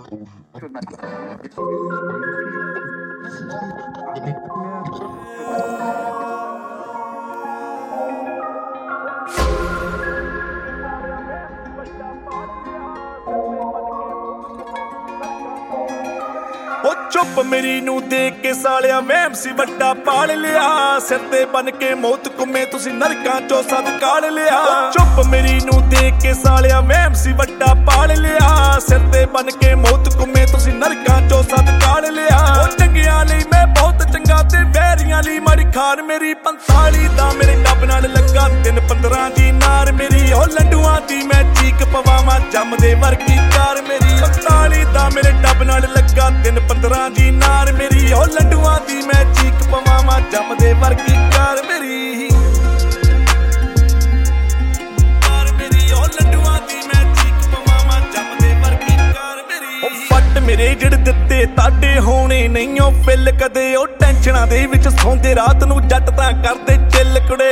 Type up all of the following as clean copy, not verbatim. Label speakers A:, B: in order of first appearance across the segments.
A: चुप मेरी नू देख के सालिया वहम सी वड्डा पाल लिया सिर ते बन के मौत घुमे तुसी नरकां चो सद काल लिया। चुप मेरी नू देख के सालिया वहम सी वड्डा पाल लिया सिर ते बन के मौत घुमे तुसी नरकां चो सद काल लिया। चंगियां लई मैं बहुत चंगा ते वैरियां लई माड़ी खार मेरी 45 दा मेरे डब नाल लगा 3-15 दी नार मेरी ओ लड्डूआं दी मैं चीक पवावां जमदे वर्गी कार मेरी 45 दा मेरे डब नाल लगा 3-15 दी नार मेरी ओ लड्डूआं दी मैं चीक पवावां जमदे वर्गी कार मेरी मेरे जिड़ दिते ताडे होने नहीं फिल कदे ओ टेंशनां दे विच सौंदे रात नूं जट तां करदे चिल कुड़े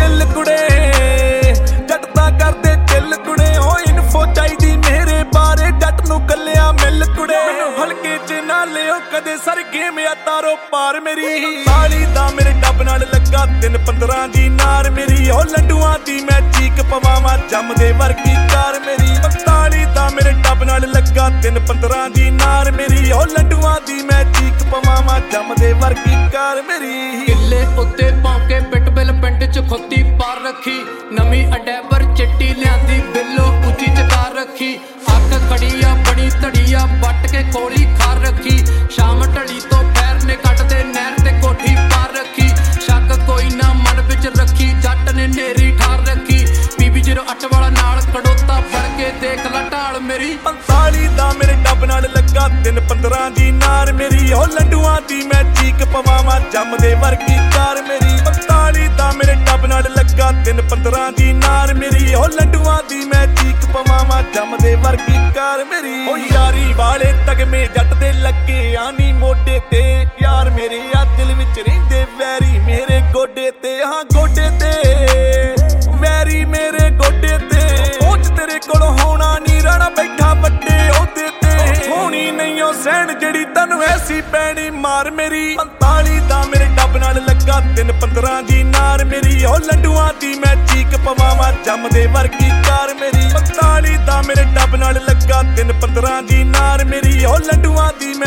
A: जट तां करदे चिल कुड़े ओ इन्फो चाहीदी मेरे बारे जट नूं कल्लिया मिल कुड़े हलके च ना लियो कदे सर गेम या तारो पार मेरी 45 दा मेरे डब नाल लगा 3-15 दी नार मेरी ओ लड्डूआं दी मैं चीक पवावां जमदे वर्गी कार मेरी 45 दा मेरे डब नाल लगा 3-15 दी नार मेरी ओ लड्डूआं दी मैं चीक पवावां जमदे वर्गी कार मेरी।
B: किले उत्ते पौके पिटबिल पिंड च खुदी पार रखी नवी अडैबर चिट्टी लियांदी बिल्लो उची चकार रखी अख खड़िया बड़ी धड़िया बट के कोली खार रखी शाम ढली तो पैर ने कटदे नहर ते कोठी पार रखी शक कोई ना मन विच रखी जट ने नेरी ठार रखी PB08 वाला नाल कड़ोता फड़ के देख ला ढाल मेरी
A: 45 दा मेरे डब नाल लगा 3-15 दी नार मेरी ओ लड्डूआं दी मैं चीक पवावां जमदे वर्गी कार मेरी 45 दा मेरे डब नाल लगा 3-15 दी नार मेरी ओ लड्डूआं दी मैं चीक पवावां जमदे वर्गी कार मेरी। ओ यारी वाले तगमे जट दे लगे आनी मोढे ते यार मेरे आ दिल विच रहिंदे वैरी मेरे गोडे ते हाँ गोडे ते वैरी मेरे गोडे ते पहुंच तेरे कोलों होना नी रहना बैठा वड्डे ओहदे ते होनी नहीं ओ सैन जेड़ी तैनूं ऐसी पैनी मार मेरी 45 दा मेरे डब नाल लगा 3-15 दी नार मेरी ओ लड्डूआं दी मैं चीक पवावां जमदे वर्गी कार मेरी 45 दा मेरे डब नाल लगा 3-15 दी नार मेरी ओ लड्डूआं दी